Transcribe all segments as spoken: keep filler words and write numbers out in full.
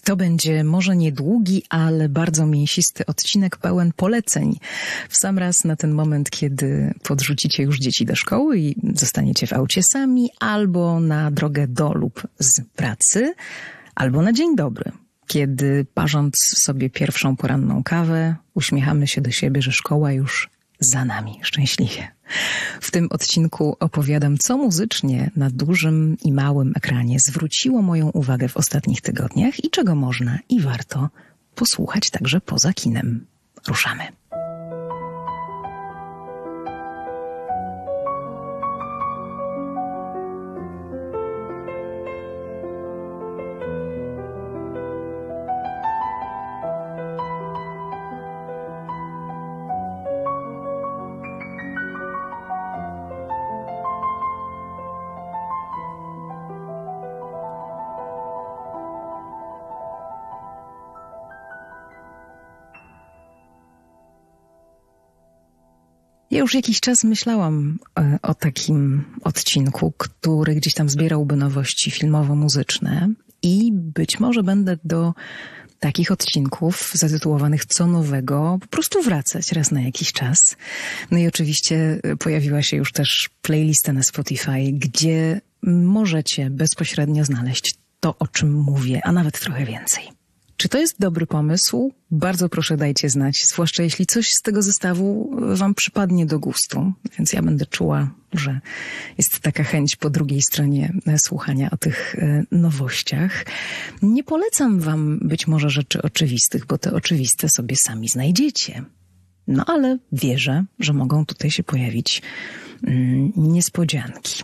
To będzie może niedługi, ale bardzo mięsisty odcinek pełen poleceń. W sam raz na ten moment, kiedy podrzucicie już dzieci do szkoły i zostaniecie w aucie sami, albo na drogę do lub z pracy, albo na dzień dobry, kiedy parząc sobie pierwszą poranną kawę, uśmiechamy się do siebie, że szkoła już za nami, szczęśliwie. W tym odcinku opowiadam, co muzycznie na dużym i małym ekranie zwróciło moją uwagę w ostatnich tygodniach i czego można i warto posłuchać także poza kinem. Ruszamy. Ja już jakiś czas myślałam o takim odcinku, który gdzieś tam zbierałby nowości filmowo-muzyczne i być może będę do takich odcinków zatytułowanych Co nowego po prostu wracać raz na jakiś czas. No i oczywiście pojawiła się już też playlista na Spotify, gdzie możecie bezpośrednio znaleźć to, o czym mówię, a nawet trochę więcej. Czy to jest dobry pomysł? Bardzo proszę, dajcie znać, zwłaszcza jeśli coś z tego zestawu wam przypadnie do gustu. Więc ja będę czuła, że jest taka chęć po drugiej stronie słuchania o tych nowościach. Nie polecam wam być może rzeczy oczywistych, bo te oczywiste sobie sami znajdziecie. No ale wierzę, że mogą tutaj się pojawić mm, niespodzianki.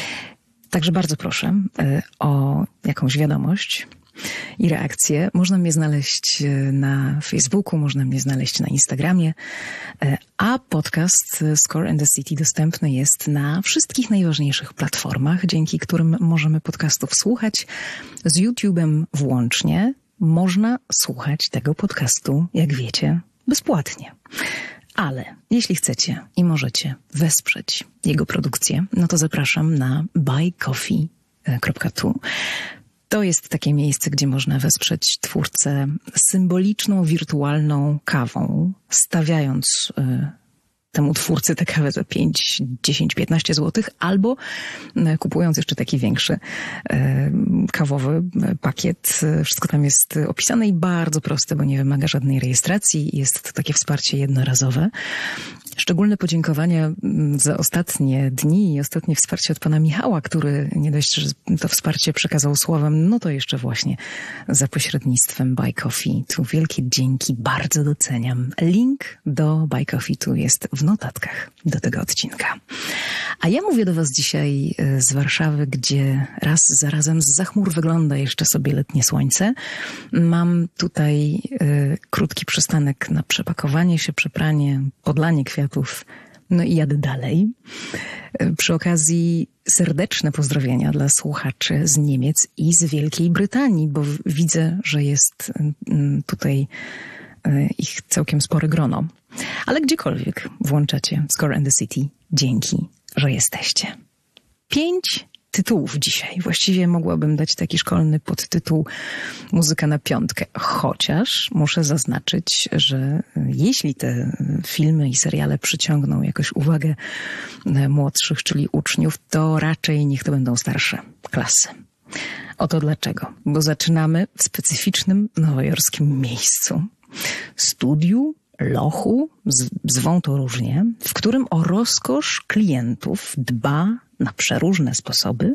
Także bardzo proszę o jakąś wiadomość i reakcje. Można mnie znaleźć na Facebooku, można mnie znaleźć na Instagramie, a podcast Score and the City dostępny jest na wszystkich najważniejszych platformach, dzięki którym możemy podcastów słuchać. Z YouTube'em włącznie można słuchać tego podcastu, jak wiecie, bezpłatnie. Ale jeśli chcecie i możecie wesprzeć jego produkcję, no to zapraszam na buy coffee kropka to. To jest takie miejsce, gdzie można wesprzeć twórcę symboliczną, wirtualną kawą, stawiając y, temu twórcy tę kawę za pięć, dziesięć, piętnaście złotych, albo y, kupując jeszcze taki większy y, kawowy pakiet. Wszystko tam jest opisane i bardzo proste, bo nie wymaga żadnej rejestracji. Jest to takie wsparcie jednorazowe. Szczególne podziękowania za ostatnie dni i ostatnie wsparcie od pana Michała, który nie dość, że to wsparcie przekazał słowem, no to jeszcze właśnie za pośrednictwem Buy Coffee. Tu wielkie dzięki, bardzo doceniam. Link do Buy Coffee tu jest w notatkach do tego odcinka. A ja mówię do was dzisiaj z Warszawy, gdzie raz za razem z za chmur wygląda jeszcze sobie letnie słońce. Mam tutaj y, krótki przystanek na przepakowanie się, przepranie, podlanie kwiatów, no i jadę dalej. Przy okazji serdeczne pozdrowienia dla słuchaczy z Niemiec i z Wielkiej Brytanii, bo widzę, że jest tutaj ich całkiem spore grono. Ale gdziekolwiek włączacie Score and the City, dzięki, że jesteście. Pięć tytułów dzisiaj. Właściwie mogłabym dać taki szkolny podtytuł Muzyka na piątkę. Chociaż muszę zaznaczyć, że jeśli te filmy i seriale przyciągną jakoś uwagę młodszych, czyli uczniów, to raczej niech to będą starsze klasy. Oto dlaczego. Bo zaczynamy w specyficznym nowojorskim miejscu. Studiu, lochu, zwą to różnie, w którym o rozkosz klientów dba na przeróżne sposoby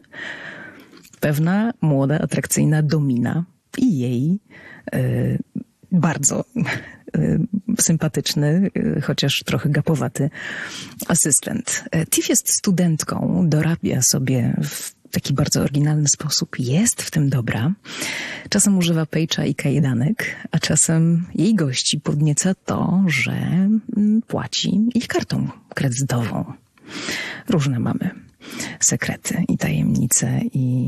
pewna młoda, atrakcyjna Domina i jej y, bardzo y, sympatyczny, y, chociaż trochę gapowaty asystent. Tiff jest studentką, dorabia sobie w taki bardzo oryginalny sposób, jest w tym dobra. Czasem używa pejcza i kajdanek, a czasem jej gości podnieca to, że płaci ich kartą kredytową. Różne mamy sekrety i tajemnice i,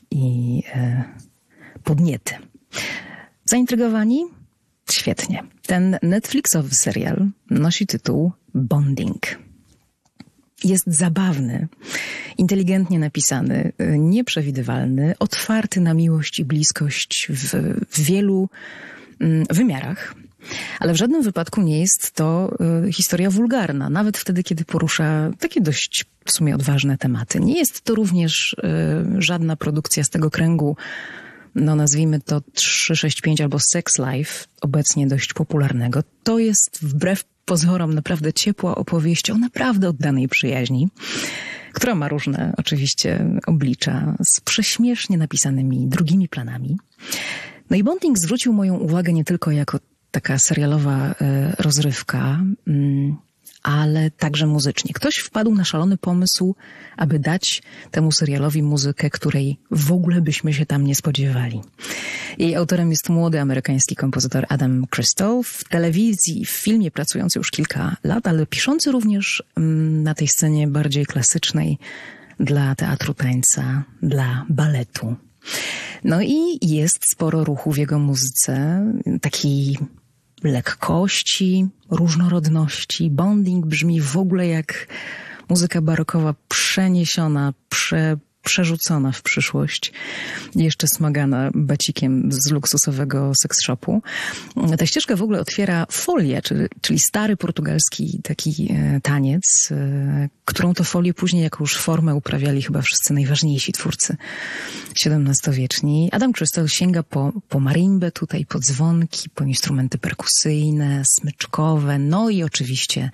i e, podniety. Zaintrygowani? Świetnie. Ten Netflixowy serial nosi tytuł Bonding. jest zabawny, inteligentnie napisany, nieprzewidywalny, otwarty na miłość i bliskość w, w wielu wymiarach. Ale w żadnym wypadku nie jest to y, historia wulgarna, nawet wtedy, kiedy porusza takie dość w sumie odważne tematy. Nie jest to również y, żadna produkcja z tego kręgu, no nazwijmy to trzy sześć pięć albo Sex Life, obecnie dość popularnego. To jest wbrew pozorom naprawdę ciepła opowieść o naprawdę oddanej przyjaźni, która ma różne oczywiście oblicza z prześmiesznie napisanymi drugimi planami. No i Bonding zwrócił moją uwagę nie tylko jako taka serialowa rozrywka, ale także muzycznie. Ktoś wpadł na szalony pomysł, aby dać temu serialowi muzykę, której w ogóle byśmy się tam nie spodziewali. Jej autorem jest młody amerykański kompozytor Adam Crystal, w telewizji, w filmie pracujący już kilka lat, ale piszący również na tej scenie bardziej klasycznej dla teatru tańca, dla baletu. No i jest sporo ruchu w jego muzyce, takiej lekkości, różnorodności. Bonding brzmi w ogóle jak muzyka barokowa przeniesiona, prze, przerzucona w przyszłość, jeszcze smagana bacikiem z luksusowego sex shopu. Ta ścieżka w ogóle otwiera folię, czyli, czyli stary portugalski taki taniec, którą to folię później jako już formę uprawiali chyba wszyscy najważniejsi twórcy siedemnastowieczni. Adam Crystal sięga po, po marimbę tutaj, po dzwonki, po instrumenty perkusyjne, smyczkowe, no i oczywiście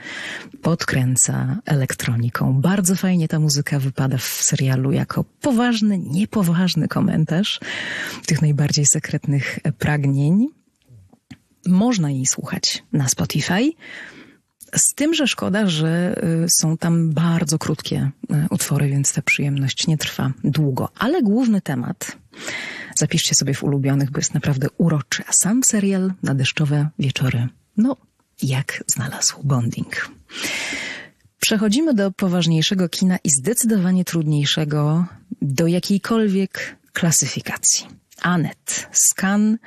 podkręca elektroniką. Bardzo fajnie ta muzyka wypada w serialu jako poważny, niepoważny komentarz tych najbardziej sekretnych pragnień. Można jej słuchać na Spotify. Z tym, że szkoda, że są tam bardzo krótkie utwory, więc ta przyjemność nie trwa długo. Ale główny temat zapiszcie sobie w ulubionych, bo jest naprawdę uroczy. A sam serial na deszczowe wieczory, no jak znalazł Bonding. Przechodzimy do poważniejszego kina i zdecydowanie trudniejszego do jakiejkolwiek klasyfikacji. Annette. Z Cannes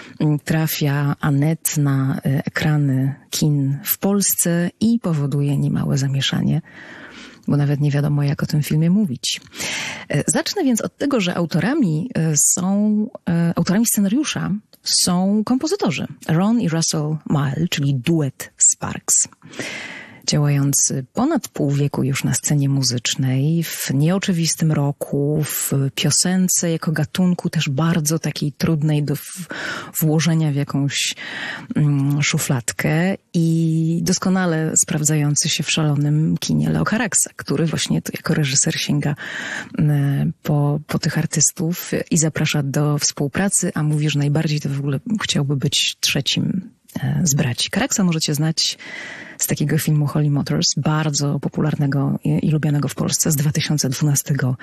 trafia Annette na ekrany kin w Polsce i powoduje niemałe zamieszanie, bo nawet nie wiadomo, jak o tym filmie mówić. Zacznę więc od tego, że autorami są, autorami scenariusza są kompozytorzy. Ron i Russell Mile, czyli duet Sparks. Działający ponad pół wieku już na scenie muzycznej, w nieoczywistym roku, w piosence jako gatunku też bardzo takiej trudnej do włożenia w jakąś mm, szufladkę i doskonale sprawdzający się w szalonym kinie Leo Caraxa, który właśnie tu jako reżyser sięga mm, po, po tych artystów i zaprasza do współpracy, a mówi, że najbardziej to w ogóle chciałby być trzecim z braci. Caraxa możecie znać z takiego filmu Holy Motors, bardzo popularnego i lubianego w Polsce z dwa tysiące dwunastego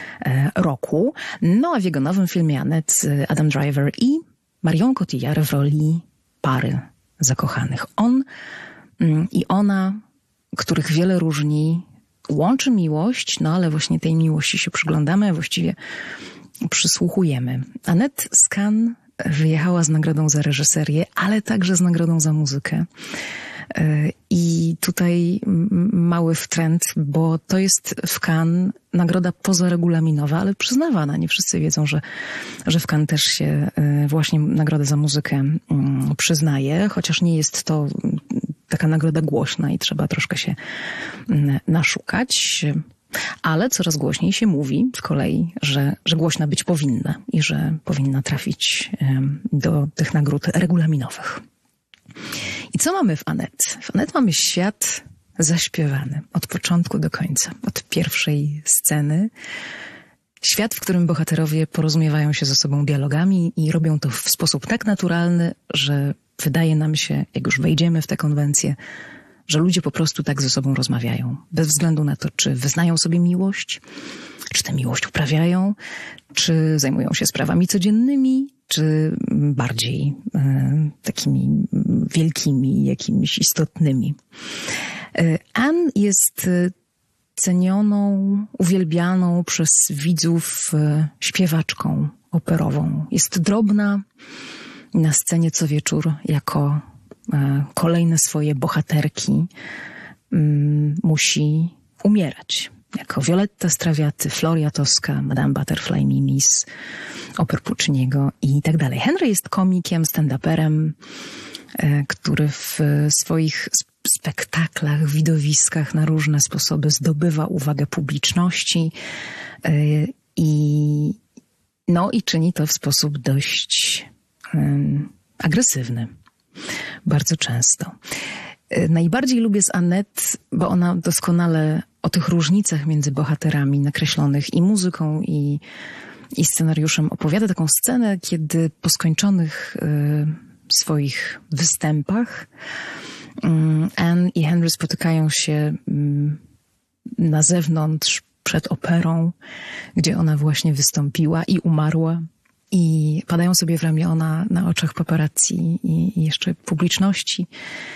roku. No a w jego nowym filmie Annette Adam Driver i Marion Cotillard w roli pary zakochanych. On i ona, których wiele różni, łączy miłość, no ale właśnie tej miłości się przyglądamy, a właściwie przysłuchujemy. Annette z Cannes wyjechała z nagrodą za reżyserię, ale także z nagrodą za muzykę. I tutaj mały wtręt, bo to jest w Cannes nagroda pozaregulaminowa, ale przyznawana. Nie wszyscy wiedzą, że, że w Cannes też się właśnie nagrodę za muzykę przyznaje, chociaż nie jest to taka nagroda głośna i trzeba troszkę się naszukać. Ale coraz głośniej się mówi z kolei, że, że głośna być powinna i że powinna trafić do tych nagród regulaminowych. I co mamy w Annette? W Annette mamy świat zaśpiewany od początku do końca, od pierwszej sceny. Świat, w którym bohaterowie porozumiewają się ze sobą dialogami i robią to w sposób tak naturalny, że wydaje nam się, jak już wejdziemy w tę konwencję, że ludzie po prostu tak ze sobą rozmawiają. Bez względu na to, czy wyznają sobie miłość, czy tę miłość uprawiają, czy zajmują się sprawami codziennymi, czy bardziej e, takimi wielkimi, jakimiś istotnymi. E, Anne jest cenioną, uwielbianą przez widzów e, śpiewaczką operową. Jest drobna na scenie co wieczór jako kolejne swoje bohaterki musi umierać. Jako Violetta Straviati, Floria Tosca, Madame Butterfly, Mimis, oper Pucciniego i tak dalej. Henry jest komikiem, stand-uperem, który w swoich spektaklach, widowiskach na różne sposoby zdobywa uwagę publiczności i, no, i czyni to w sposób dość um, agresywny. Bardzo często. Najbardziej lubię z Annette, bo ona doskonale o tych różnicach między bohaterami nakreślonych i muzyką, i, i scenariuszem opowiada taką scenę, kiedy po skończonych y, swoich występach y, Anne i Henry spotykają się y, na zewnątrz przed operą, gdzie ona właśnie wystąpiła i umarła. I padają sobie w ramiona na oczach paparazzi i, i jeszcze publiczności.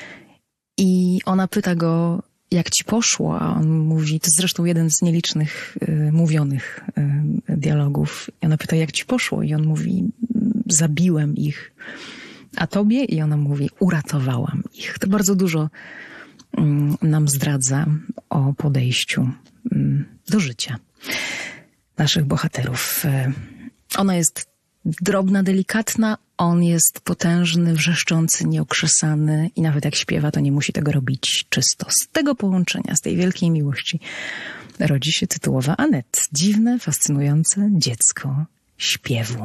I ona pyta go, jak ci poszło, a on mówi, to zresztą jeden z nielicznych y, mówionych y, dialogów. I ona pyta, jak ci poszło? I on mówi, zabiłem ich. A tobie? I ona mówi, uratowałam ich. To bardzo dużo y, nam zdradza o podejściu y, do życia naszych bohaterów. Y, ona jest drobna, delikatna, on jest potężny, wrzeszczący, nieokrzesany i nawet jak śpiewa, to nie musi tego robić czysto. Z tego połączenia, z tej wielkiej miłości rodzi się tytułowa Annette. Dziwne, fascynujące dziecko śpiewu.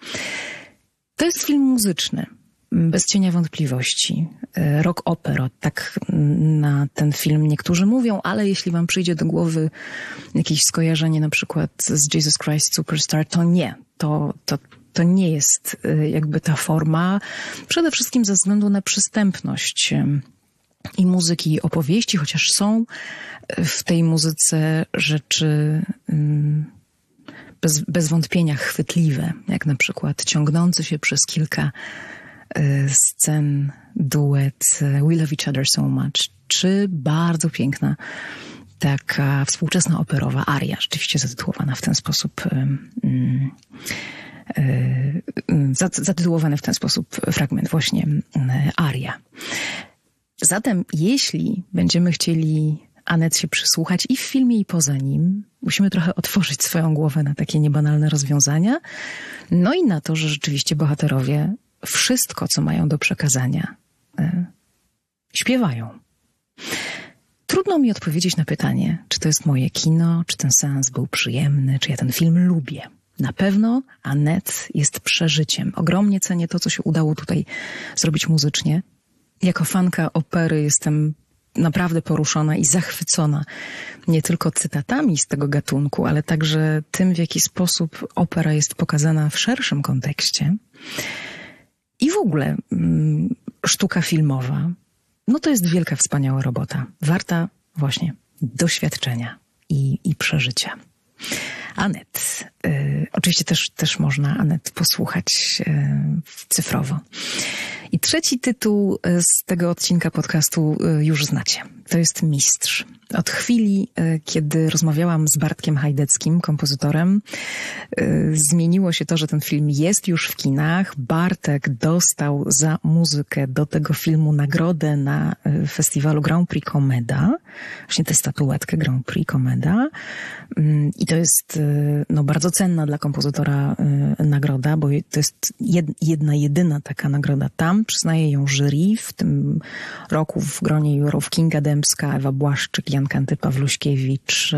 To jest film muzyczny, bez cienia wątpliwości. Rock opera, tak na ten film niektórzy mówią, ale jeśli wam przyjdzie do głowy jakieś skojarzenie na przykład z Jesus Christ Superstar, to nie. To, to, to nie jest jakby ta forma, przede wszystkim ze względu na przystępność i muzyki, i opowieści, chociaż są w tej muzyce rzeczy bez, bez wątpienia chwytliwe, jak na przykład ciągnący się przez kilka scen duet We Love Each Other So Much, czy bardzo piękna taka współczesna operowa aria, rzeczywiście zatytułowana w ten sposób um, um, zatytułowany w ten sposób fragment właśnie aria. Zatem jeśli będziemy chcieli Annette się przysłuchać i w filmie, i poza nim, musimy trochę otworzyć swoją głowę na takie niebanalne rozwiązania, no i na to, że rzeczywiście bohaterowie wszystko, co mają do przekazania, y, śpiewają. Trudno mi odpowiedzieć na pytanie, czy to jest moje kino, czy ten seans był przyjemny, czy ja ten film lubię. Na pewno Annette jest przeżyciem. Ogromnie cenię to, co się udało tutaj zrobić muzycznie. Jako fanka opery jestem naprawdę poruszona i zachwycona nie tylko cytatami z tego gatunku, ale także tym, w jaki sposób opera jest pokazana w szerszym kontekście. I w ogóle mm, sztuka filmowa, no to jest wielka, wspaniała robota. Warta właśnie doświadczenia i, i przeżycia. Annette. Y, oczywiście też, też można Annette posłuchać y, cyfrowo. I trzeci tytuł z tego odcinka podcastu już znacie. To jest Mistrz. Od chwili, kiedy rozmawiałam z Bartkiem Hajdeckim, kompozytorem, zmieniło się to, że ten film jest już w kinach. Bartek dostał za muzykę do tego filmu nagrodę na festiwalu Grand Prix Comeda. Właśnie tę statuetkę Grand Prix Comeda. I to jest no, bardzo cenna dla kompozytora nagroda, bo to jest jedna, jedyna taka nagroda tam. Przyznaje ją jury. W tym roku w gronie jurorów Kinga Dębska, Ewa Błaszczyk, Jan Kanty Pawluśkiewicz.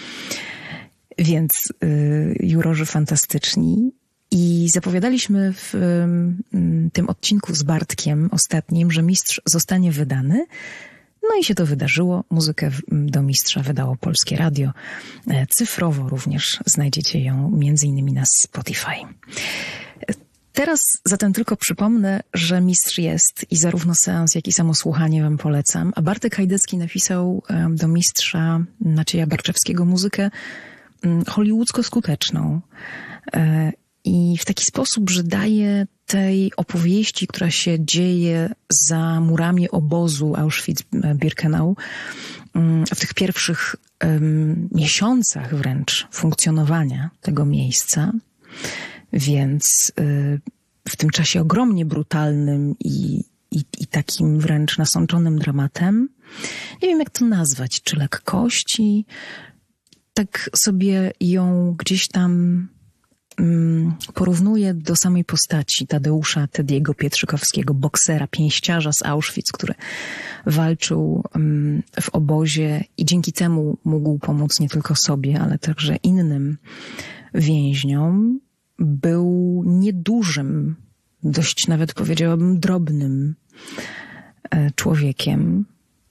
Więc y, jurorzy fantastyczni. I zapowiadaliśmy w y, tym odcinku z Bartkiem ostatnim, że Mistrz zostanie wydany. No i się to wydarzyło. Muzykę do Mistrza wydało Polskie Radio. Cyfrowo również znajdziecie ją między innymi na Spotify. Teraz zatem tylko przypomnę, że Mistrz jest i zarówno seans, jak i samo słuchanie wam polecam. A Bartek Hajdecki napisał do Mistrza Macieja Barczewskiego muzykę hollywoodzko-skuteczną. I w taki sposób, że daje tej opowieści, która się dzieje za murami obozu Auschwitz-Birkenau, w tych pierwszych um, miesiącach wręcz funkcjonowania tego miejsca, więc y, w tym czasie ogromnie brutalnym i, i, i takim wręcz nasączonym dramatem, nie wiem jak to nazwać, czy lekkości. Tak sobie ją gdzieś tam um, porównuję do samej postaci Tadeusza Tediego Pietrzykowskiego, boksera, pięściarza z Auschwitz, który walczył um, w obozie i dzięki temu mógł pomóc nie tylko sobie, ale także innym więźniom. Był niedużym, dość nawet powiedziałabym drobnym człowiekiem,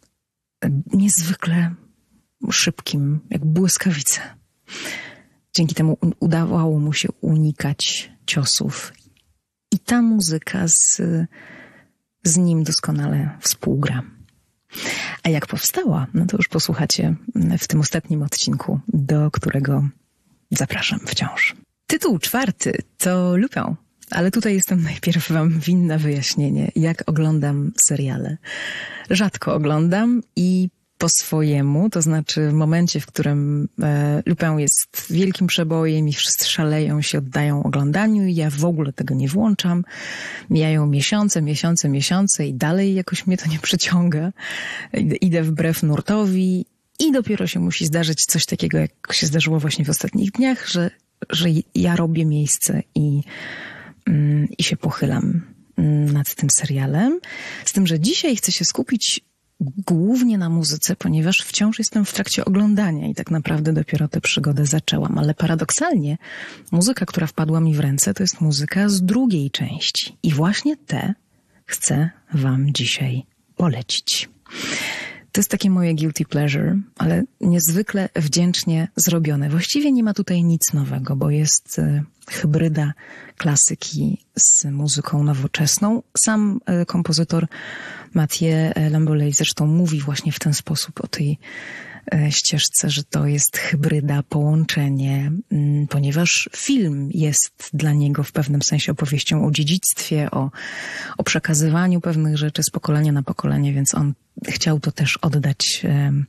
niezwykle szybkim, jak błyskawica. Dzięki temu udawało mu się unikać ciosów. I ta muzyka z, z nim doskonale współgra. A jak powstała, no to już posłuchacie w tym ostatnim odcinku, do którego zapraszam wciąż. Tytuł czwarty to Lupin, ale tutaj jestem najpierw wam winna wyjaśnienie, jak oglądam seriale. Rzadko oglądam i po swojemu, to znaczy w momencie, w którym e, Lupin jest wielkim przebojem i wszyscy szaleją, się oddają oglądaniu i ja w ogóle tego nie włączam. Mijają miesiące, miesiące, miesiące i dalej jakoś mnie to nie przyciąga. Idę, idę wbrew nurtowi i dopiero się musi zdarzyć coś takiego, jak się zdarzyło właśnie w ostatnich dniach, że, że ja robię miejsce i, mm, i się pochylam nad tym serialem. Z tym, że dzisiaj chcę się skupić głównie na muzyce, ponieważ wciąż jestem w trakcie oglądania i tak naprawdę dopiero tę przygodę zaczęłam. Ale paradoksalnie muzyka, która wpadła mi w ręce, to jest muzyka z drugiej części. I właśnie tę chcę wam dzisiaj polecić. To jest takie moje guilty pleasure, ale niezwykle wdzięcznie zrobione. Właściwie nie ma tutaj nic nowego, bo jest hybryda klasyki z muzyką nowoczesną. Sam kompozytor Mathieu Lambolley zresztą mówi właśnie w ten sposób o tej ścieżce, że to jest hybryda, połączenie, ponieważ film jest dla niego w pewnym sensie opowieścią o dziedzictwie, o, o przekazywaniu pewnych rzeczy z pokolenia na pokolenie, więc on chciał to też oddać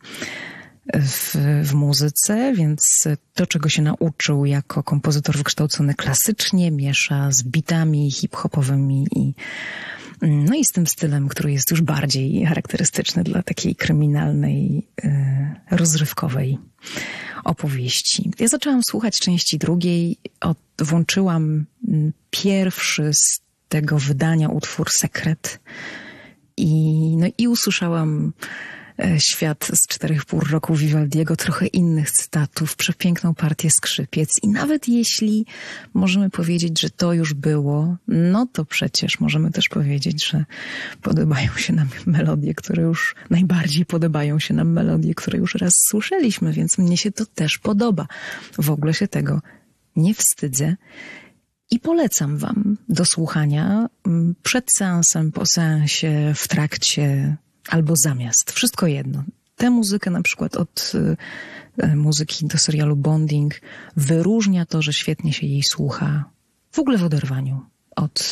w, w muzyce, więc to, czego się nauczył jako kompozytor wykształcony klasycznie, miesza z bitami hip-hopowymi i no i z tym stylem, który jest już bardziej charakterystyczny dla takiej kryminalnej, rozrywkowej opowieści. Ja zaczęłam słuchać części drugiej, od, włączyłam pierwszy z tego wydania utwór Sekret i, no i usłyszałam Świat z czterech pór roku Vivaldiego, trochę innych cytatów, przepiękną partię skrzypiec i nawet jeśli możemy powiedzieć, że to już było, no to przecież możemy też powiedzieć, że podobają się nam melodie, które już najbardziej podobają się nam melodie, które już raz słyszeliśmy, więc mnie się to też podoba. W ogóle się tego nie wstydzę. I polecam wam do słuchania przed seansem, po seansie, w trakcie albo zamiast. Wszystko jedno. Tę muzykę na przykład od y, muzyki do serialu Bonding wyróżnia to, że świetnie się jej słucha w ogóle w oderwaniu od,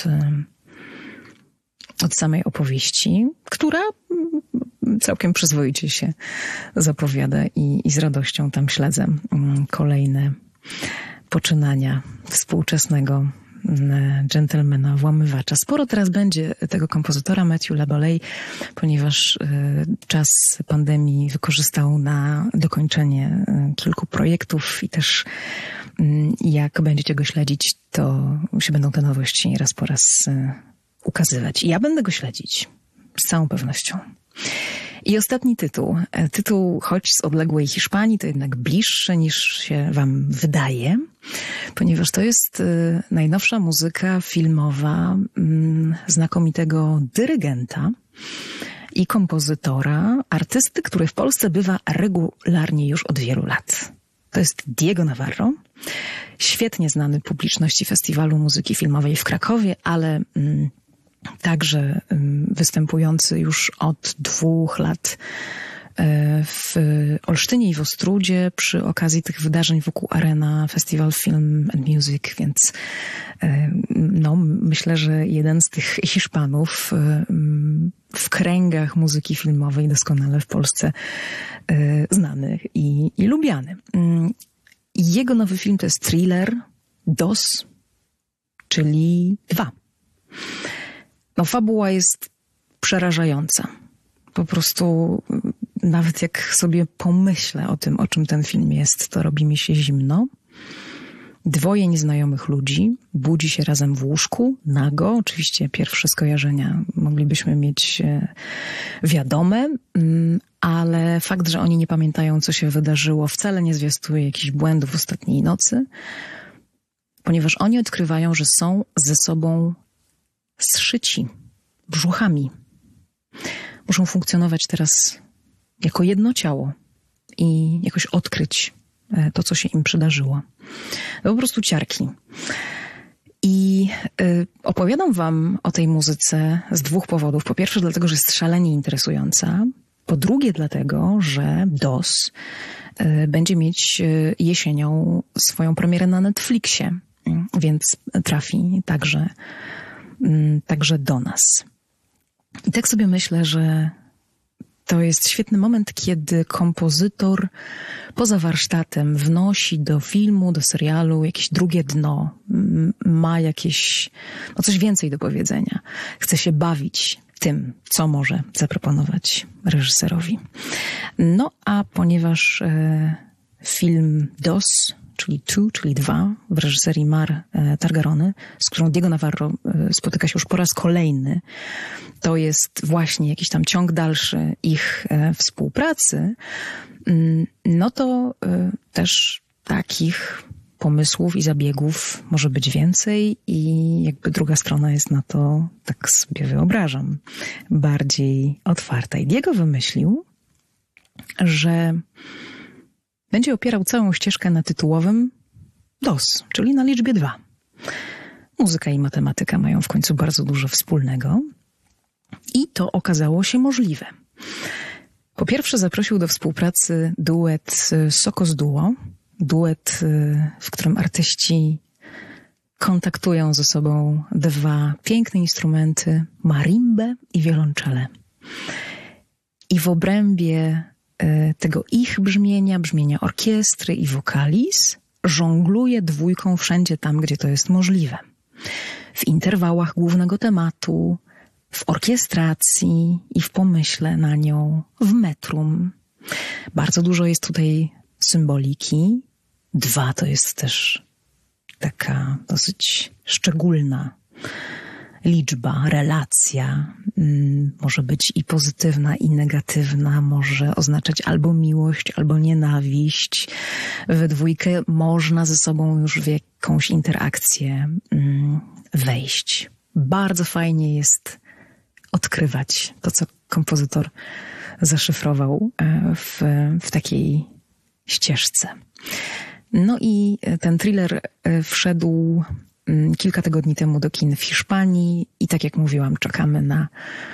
y, od samej opowieści, która y, całkiem przyzwoicie się zapowiada i, i z radością tam śledzę y, kolejne poczynania współczesnego dżentelmena, włamywacza. Sporo teraz będzie tego kompozytora Mathieu Lambolley, ponieważ y, czas pandemii wykorzystał na dokończenie y, kilku projektów i też y, jak będziecie go śledzić, to się będą te nowości raz po raz y, ukazywać. I ja będę go śledzić z całą pewnością. I ostatni tytuł. Tytuł, choć z odległej Hiszpanii, to jednak bliższy niż się wam wydaje, ponieważ to jest y, najnowsza muzyka filmowa y, znakomitego dyrygenta i kompozytora, artysty, który w Polsce bywa regularnie już od wielu lat. To jest Diego Navarro, świetnie znany publiczności Festiwalu Muzyki Filmowej w Krakowie, ale y, także występujący już od dwóch lat w Olsztynie i w Ostródzie przy okazji tych wydarzeń wokół Arena Festival Film and Music, więc no, myślę, że jeden z tych Hiszpanów w kręgach muzyki filmowej doskonale w Polsce znany i, i lubiany. Jego nowy film to jest thriller Dos, czyli dwa. No, fabuła jest przerażająca. Po prostu nawet jak sobie pomyślę o tym, o czym ten film jest, to robi mi się zimno. Dwoje nieznajomych ludzi budzi się razem w łóżku, nago. Oczywiście pierwsze skojarzenia moglibyśmy mieć wiadome, ale fakt, że oni nie pamiętają, co się wydarzyło, wcale nie zwiastuje jakichś błędów ostatniej nocy, ponieważ oni odkrywają, że są ze sobą zszyci brzuchami. Muszą funkcjonować teraz jako jedno ciało i jakoś odkryć to, co się im przydarzyło. To po prostu ciarki. I y, opowiadam wam o tej muzyce z dwóch powodów. Po pierwsze dlatego, że jest szalenie interesująca. Po drugie dlatego, że D O S y, będzie mieć y, jesienią swoją premierę na Netflixie, y, więc trafi także, y, także do nas. I tak sobie myślę, że to jest świetny moment, kiedy kompozytor poza warsztatem wnosi do filmu, do serialu jakieś drugie dno, ma jakieś, no coś więcej do powiedzenia. Chce się bawić tym, co może zaproponować reżyserowi. No a ponieważ e, film D O S, czyli Two, czyli dwa, w reżyserii Mar Targarony, z którą Diego Navarro spotyka się już po raz kolejny, to jest właśnie jakiś tam ciąg dalszy ich współpracy, no to też takich pomysłów i zabiegów może być więcej i jakby druga strona jest na to, tak sobie wyobrażam, bardziej otwarta. I Diego wymyślił, że będzie opierał całą ścieżkę na tytułowym D O S, czyli na liczbie dwa. Muzyka i matematyka mają w końcu bardzo dużo wspólnego i to okazało się możliwe. Po pierwsze zaprosił do współpracy duet Sokos Duo, duet, w którym artyści kontaktują ze sobą dwa piękne instrumenty, marimbę i wiolonczele. I w obrębie tego ich brzmienia, brzmienia orkiestry i wokalis żongluje dwójką wszędzie tam, gdzie to jest możliwe. W interwałach głównego tematu, w orkiestracji i w pomyśle na nią, w metrum. Bardzo dużo jest tutaj symboliki. Dwa to jest też taka dosyć szczególna liczba, relacja. Może być i pozytywna, i negatywna. Może oznaczać albo miłość, albo nienawiść. We dwójkę można ze sobą już w jakąś interakcję wejść. Bardzo fajnie jest odkrywać to, co kompozytor zaszyfrował w, w takiej ścieżce. No i ten thriller wszedł kilka tygodni temu do kin w Hiszpanii i tak jak mówiłam, czekamy na,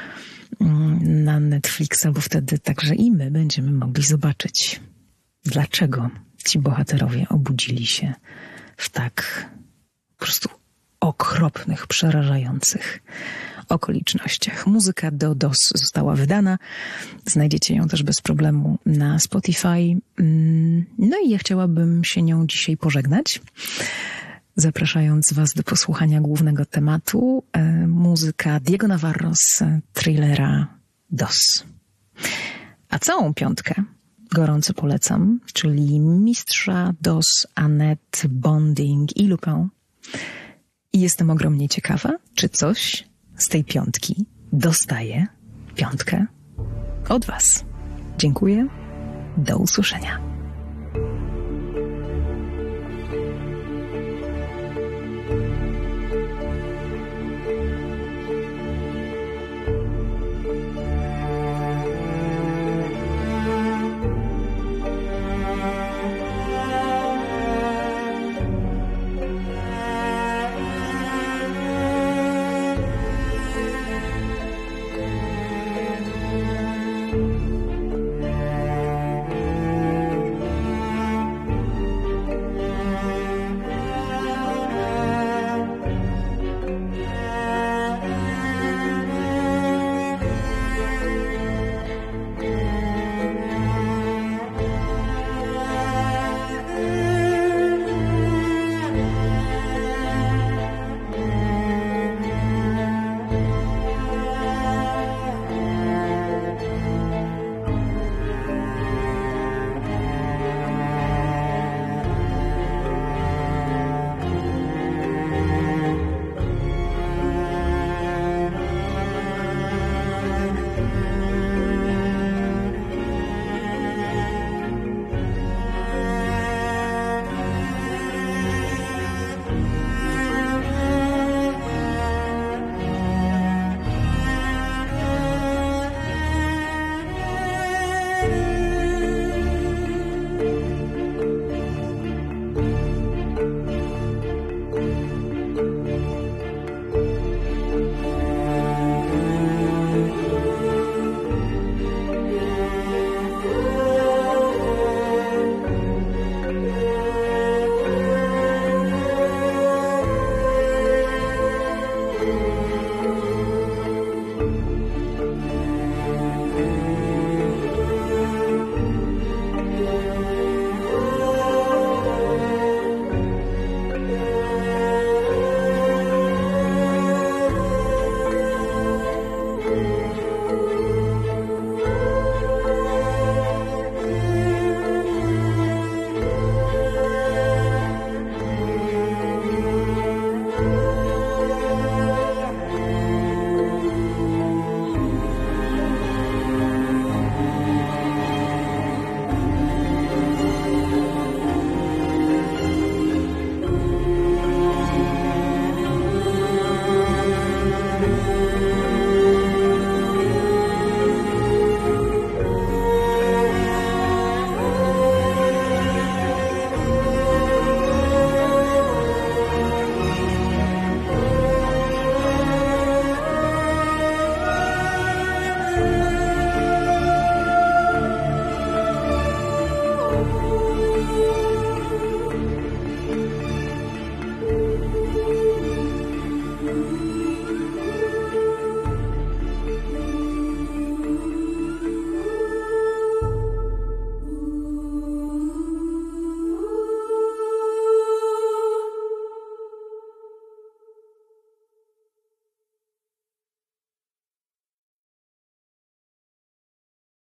na Netflixa, bo wtedy także i my będziemy mogli zobaczyć, dlaczego ci bohaterowie obudzili się w tak po prostu okropnych, przerażających okolicznościach. Muzyka do D O S została wydana. Znajdziecie ją też bez problemu na Spotify. No i ja chciałabym się nią dzisiaj pożegnać, zapraszając was do posłuchania głównego tematu. Muzyka Diego Navarro z thrillera D O S. A całą piątkę gorąco polecam, czyli Mistrza, D O S, Annette, Bonding i Lupin. I jestem ogromnie ciekawa, czy coś z tej piątki dostaje piątkę od was. Dziękuję. Do usłyszenia.